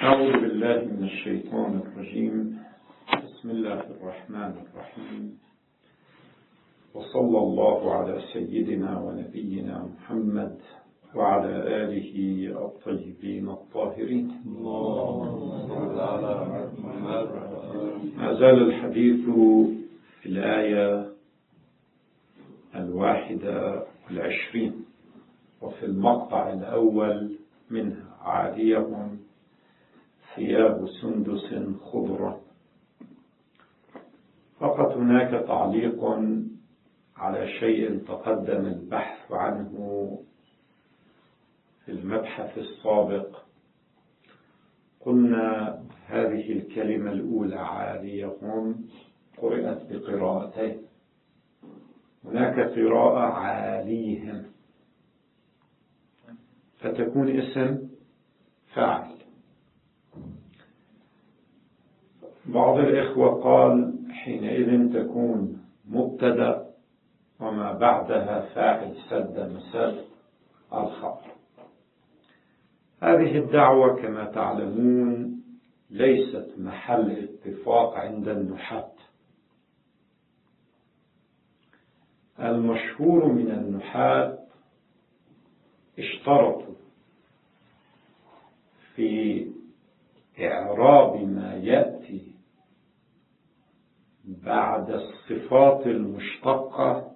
أعوذ بالله من الشيطان الرجيم. بسم الله الرحمن الرحيم، وصلى الله على سيدنا ونبينا محمد وعلى آله الطيبين الطاهرين. ما زال الحديث في الآية 21 وفي المقطع الأول منها: عاليهم ثياب سندس خضر. فقط هناك تعليق على شيء تقدم البحث عنه في المبحث السابق. قلنا هذه الكلمة الأولى عاليهم قرأت بقراءتين، هناك قراءة عاليهم فتكون اسم فاعل. بعض الإخوة قال حينئذ تكون مبتدأ وما بعدها فاعل سد مسد الخبر. هذه الدعوة كما تعلمون ليست محل اتفاق عند النحاة. المشهور من النحاة اشترطوا في إعراب ما يأتي بعد الصفات المشتقة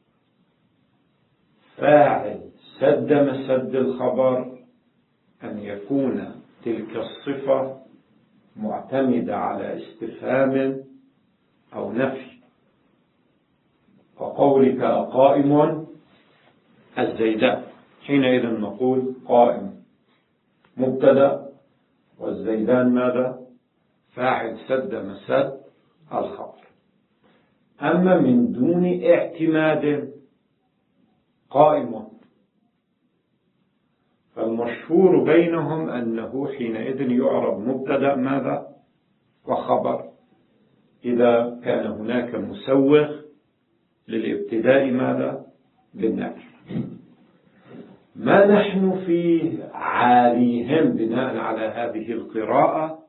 فاعل سد مسد الخبر أن يكون تلك الصفة معتمدة على استفهام أو نفي. وقولك قائم الزيدان، حينئذ نقول قائم مبتدأ والزيدان ماذا؟ فاعل سد مسد الخبر. أما من دون اعتماد قائم، فالمشهور بينهم أنه حينئذ يعرب مبتدأ ماذا؟ وخبر، إذا كان هناك مسوغ للابتداء ماذا؟ بالنفي. ما نحن في عاليهم بناء على هذه القراءة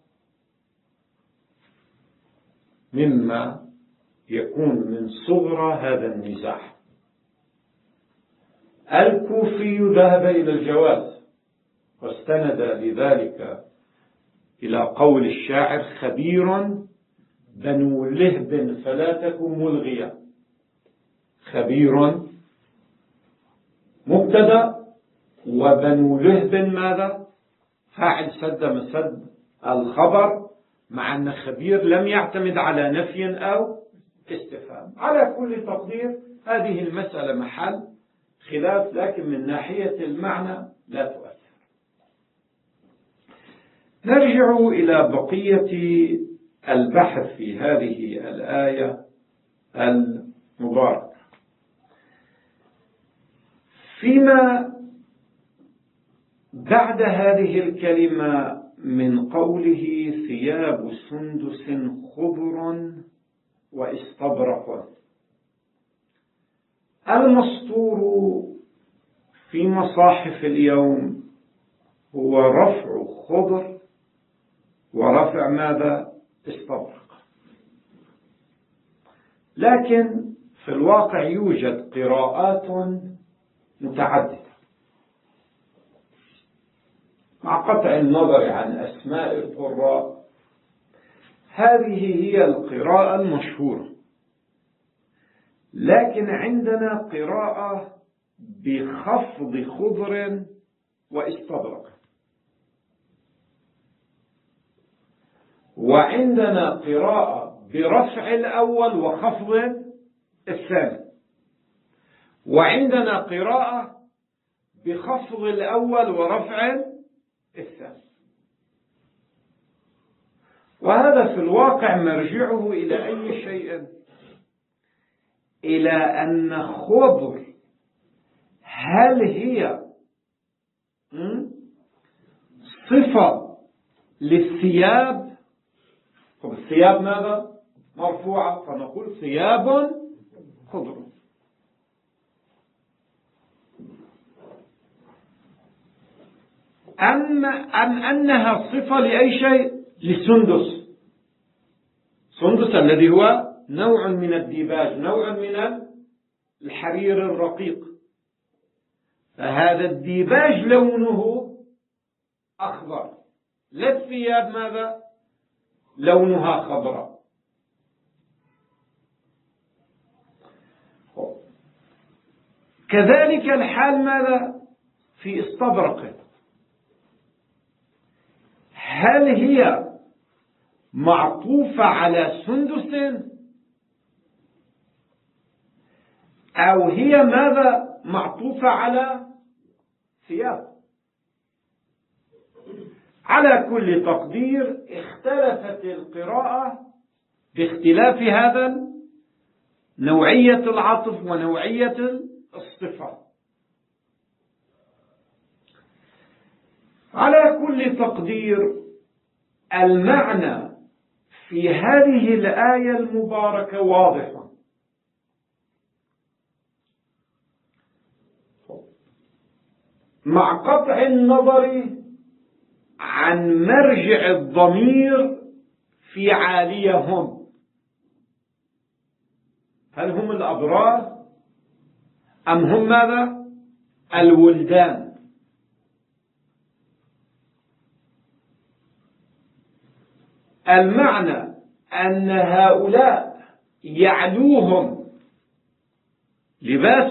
مما يكون من صغرى هذا النزاع. الكوفي ذهب إلى الجواز واستند لذلك إلى قول الشاعر: خبير بنو لهب فلا تكن ملغيا. خبير مبتدأ وبنو لهب ماذا؟ فاعل سد مسد الخبر، مع أن خبير لم يعتمد على نفي أو استفهام. على كل تقدير هذه المسألة محل خلاف، لكن من ناحية المعنى لا تؤثر. نرجع إلى بقية البحث في هذه الآية المباركة. فيما بعد هذه الكلمة من قوله ثياب سندس خضر واستبرق، المسطور في مصاحف اليوم هو رفع خضر ورفع ماذا؟ استبرق. لكن في الواقع يوجد قراءات متعددة مع قطع النظر عن أسماء القراء. هذه هي القراءة المشهورة، لكن عندنا قراءة بخفض خضر واستبرق، وعندنا قراءة برفع الأول وخفض الثاني، وعندنا قراءة بخفض الأول ورفع الثاني. وهذا في الواقع مرجعه إلى أي شيء؟ إلى أن خضر هل هي صفة للثياب؟ الثياب ماذا؟ مرفوعة، فنقول ثياب خضر. أم أنها صفة لأي شيء؟ للسندس. سندس الذي هو نوع من الديباج، نوع من الحرير الرقيق. فهذا الديباج لونه أخضر، لا الثياب ماذا؟ لونها خضراء. كذلك الحال ماذا؟ في استبرق. هل هي معطوفة على سندس أو هي ماذا؟ معطوفة على ثياب؟ على كل تقدير اختلفت القراءة باختلاف هذا نوعية العطف ونوعية الصفة. على كل تقدير المعنى في هذه الآية المباركة واضح، مع قطع النظر عن مرجع الضمير في عاليهم. هل هم الأبرار أم هم ماذا؟ الولدان. المعنى أن هؤلاء يعلوهم لباس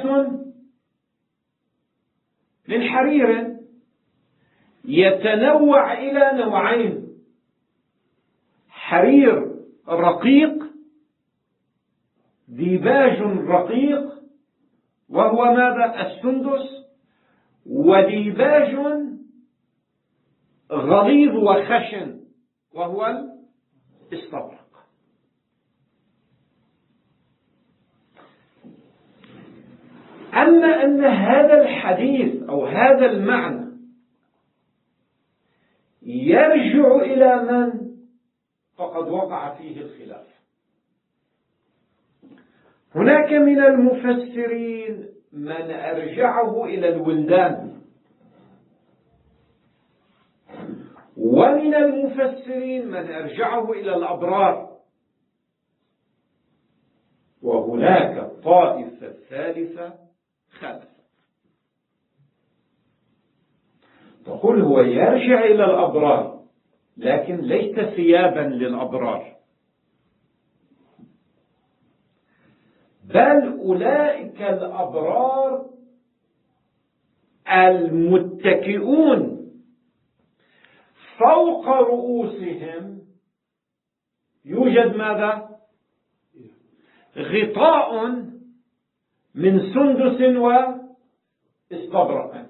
من حرير يتنوع إلى نوعين: حرير رقيق، ديباج رقيق وهو ماذا؟ السندس، وديباج غليظ وخشن وهو الاستبرق. أما أن هذا الحديث أو هذا المعنى يرجع إلى من؟ فقد وقع فيه الخلاف. هناك من المفسرين من أرجعه إلى الولدان، ومن المفسرين من أرجعه إلى الأبرار، وهناك الطائفة الثالثة خالفت تقول هو يرجع إلى الأبرار لكن ليس ثيابا للأبرار، بل أولئك الأبرار المتكئون فوق رؤوسهم يوجد ماذا؟ غطاء من سندس واستبرق.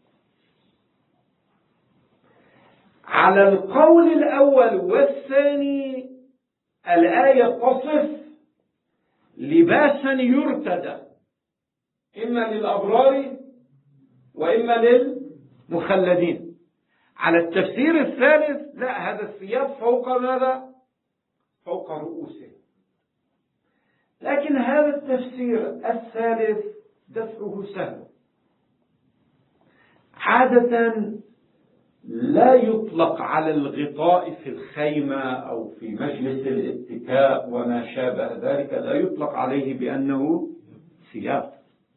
على القول الأول والثاني الآية تصف لباسا يرتدى إما للأبرار وإما للمخلدين. على التفسير الثالث لا، هذا الثياب فوق ماذا؟ فوق رؤوسهم. لكن هذا التفسير الثالث دفعه سهل. عادة لا يطلق على الغطاء في الخيمة أو في مجلس الاتكاء وما شابه ذلك، لا يطلق عليه بأنه ثياب.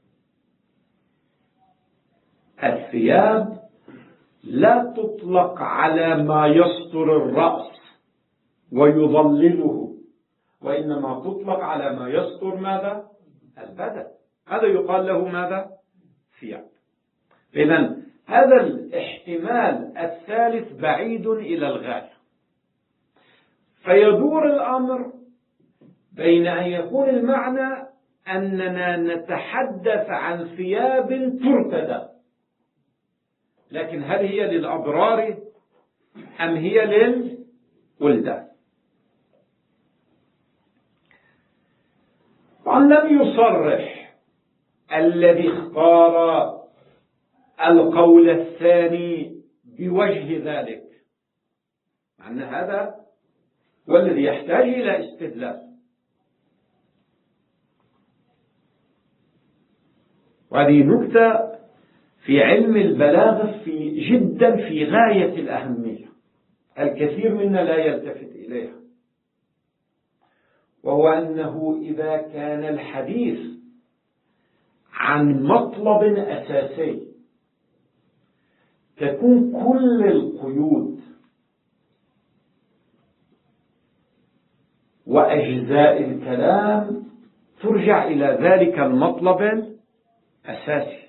الثياب لا تطلق على ما يستر الرأس ويظلله، وإنما تطلق على ما يستر ماذا؟ البدن. هذا يقال له ماذا؟ ثياب. إذن هذا الاحتمال الثالث بعيد إلى الغاية. فيدور الأمر بين أن يكون المعنى أننا نتحدث عن ثياب ترتدى، لكن هل هي للأبرار أم هي للولدان؟ طبعا لم يصرح الذي اختار القول الثاني بوجه ذلك، مع أن هذا هو الذي يحتاج إلى استدلال. وهذه نكتة في علم البلاغة جدا في غاية الأهمية، الكثير منا لا يلتفت إليها، وهو أنه إذا كان الحديث عن مطلب أساسي تكون كل القيود وأجزاء الكلام ترجع إلى ذلك المطلب الأساسي،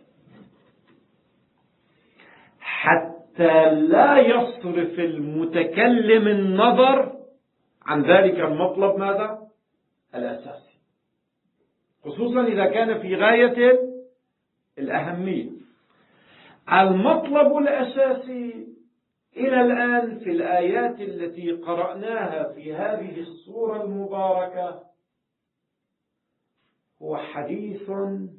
حتى لا يصرف المتكلم النظر عن ذلك المطلب ماذا؟ الأساسي، خصوصا إذا كان في غاية الأهمية. المطلب الأساسي إلى الآن في الآيات التي قرأناها في هذه السورة المباركة هو حديث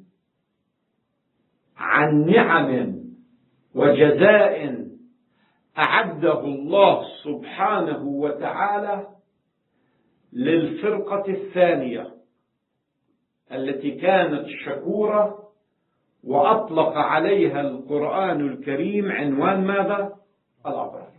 عن نعم وجزاء أعده الله سبحانه وتعالى للفرقة الثانية التي كانت شكورة وأطلق عليها القرآن الكريم عنوان ماذا؟ الأبرار.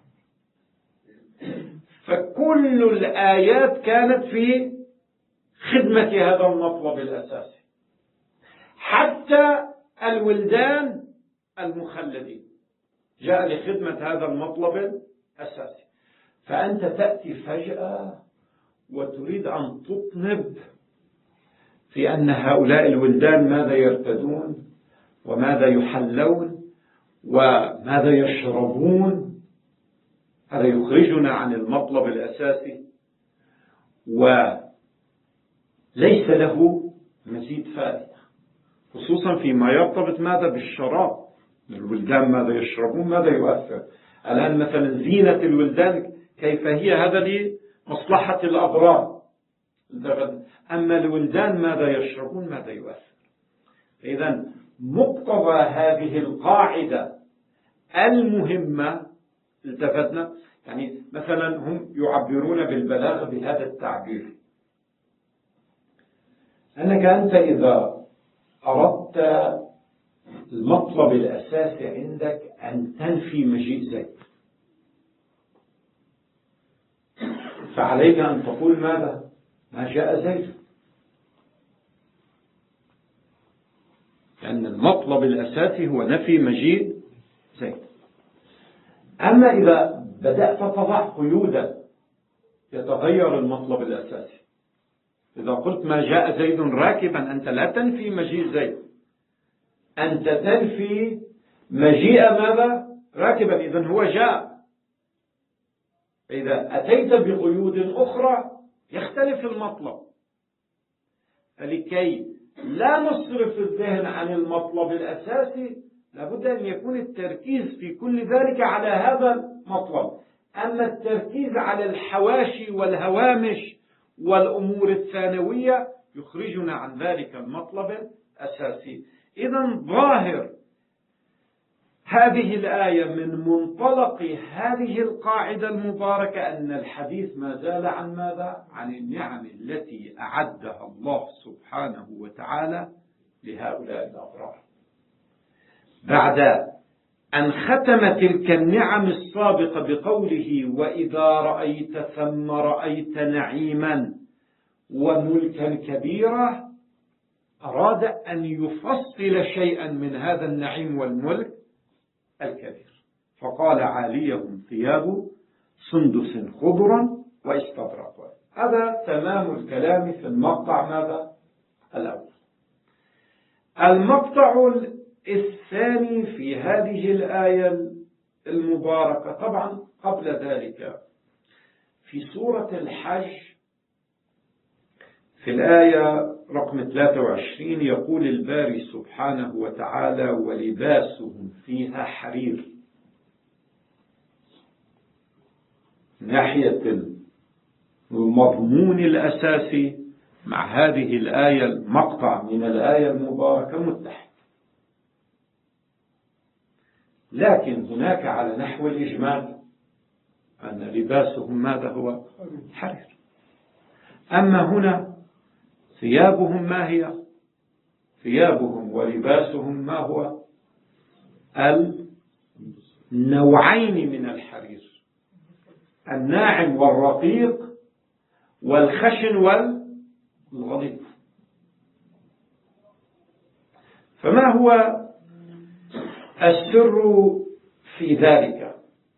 فكل الآيات كانت في خدمة هذا المطلب الأساسي، حتى الولدان المخلدين جاء لخدمة هذا المطلب الأساسي. فأنت تأتي فجأة وتريد أن تطنب في أن هؤلاء الولدان ماذا يرتدون وماذا يحلون وماذا يشربون، هذا يخرجنا عن المطلب الأساسي وليس له مزيد فائدة، خصوصا فيما يرتبط ماذا بالشراب. الولدان ماذا يشربون ماذا يؤثر. الآن مثلا زينة الولدان كيف هي، هذا لمصلحة الأبرار، أما الولدان ماذا يشربون ماذا يؤثر. إذا مقتضى هذه القاعدة المهمة التفتنا، يعني مثلا هم يعبرون بالبلاغة بهذا التعبير، أنك أنت إذا أردت المطلب الأساسي عندك أن تنفي مجيء زيد، فعليك أن تقول ماذا؟ ما جاء زيد، لأن المطلب الأساسي هو نفي مجيء زيد. أما إذا بدأت تضع قيودا يتغير المطلب الأساسي. إذا قلت ما جاء زيد راكبا أنت لا تنفي مجيء زيد، أنت تنفي مجيء ماذا؟ راكبا، إذن هو جاء. إذا أتيت بقيود أخرى يختلف المطلب. فلكي لا نصرف الذهن عن المطلب الأساسي لابد أن يكون التركيز في كل ذلك على هذا المطلب. أما التركيز على الحواشي والهوامش والأمور الثانوية يخرجنا عن ذلك المطلب الأساسي. إذن ظاهر هذه الآية من منطلق هذه القاعدة المباركة أن الحديث ما زال عن ماذا؟ عن النعم التي أعدها الله سبحانه وتعالى لهؤلاء الأبرار، بعد أن ختم تلك النعم السابقة بقوله وإذا رأيت ثم رأيت نعيما وملكا كبيرا، أراد أن يفصل شيئا من هذا النعيم والملك الكبير، فقال عاليهم ثياب سندس خضر واستبرق. هذا تمام الكلام في المقطع ماذا؟ الأول. المقطع الثاني في هذه الآية المباركة، طبعا قبل ذلك في سورة الحج في الآية رقم 23 يقول الباري سبحانه وتعالى ولباسهم فيها حرير. ناحية المضمون الأساسي مع هذه الآية المقطع من الآية المباركة متحد، لكن هناك على نحو الإجمال أن لباسهم ماذا هو؟ حرير. أما هنا ثيابهم ما هي؟ ثيابهم ولباسهم ما هو؟ النوعين من الحرير، الناعم والرقيق والخشن والغليظ. فما هو السر في ذلك؟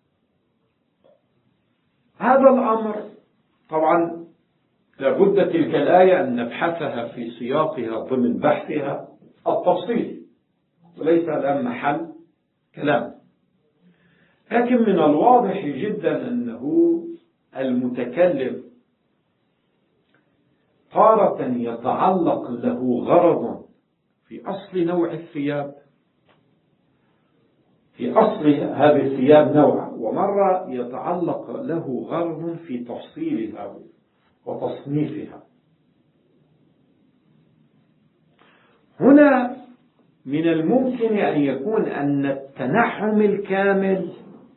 هذا الأمر طبعا لابد تلك الآية أن نبحثها في سياقها ضمن بحثها التفصيل، وليس الآن محل كلام. لكن من الواضح جدا أنه المتكلم تارة يتعلق له غرض في أصل نوع الثياب، في أصل هذه الثياب نوع، ومرة يتعلق له غرض في تفصيلها وتصنيفها. هنا من الممكن أن يكون أن التنعم الكامل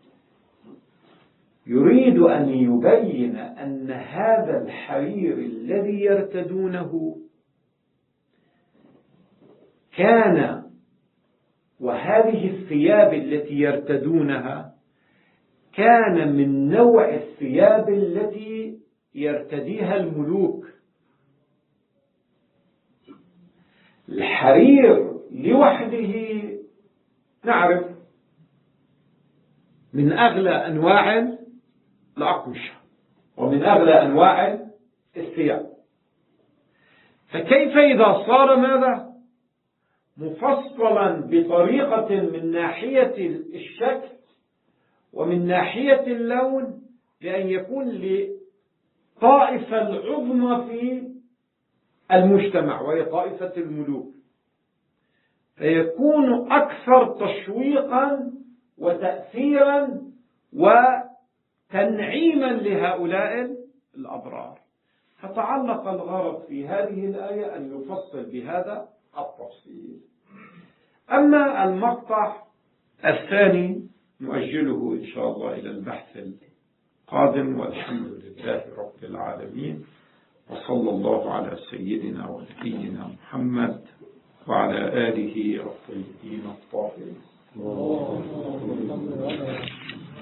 يريد أن يبين أن هذا الحرير الذي يرتدونه كان، وهذه الثياب التي يرتدونها كان من نوع الثياب التي يرتديها الملوك. الحرير لوحده نعرف من أغلى أنواع الأقمشة ومن أغلى أنواع الثياب، فكيف إذا صار ماذا مفصلا بطريقة من ناحية الشكل ومن ناحية اللون، لأن يكون لطائفة العظمى في المجتمع وهي طائفة الملوك، فيكون أكثر تشويقا وتأثيرا وتنعيما لهؤلاء الأبرار. فتعلق الغرض في هذه الآية أن يفصل بهذا التفصيل. أما المقطع الثاني نؤجله إن شاء الله إلى البحث القادم، والحمد لله رب العالمين، وصلى الله على سيدنا ونبينا محمد وعلى آله الطيبين الطاهرين.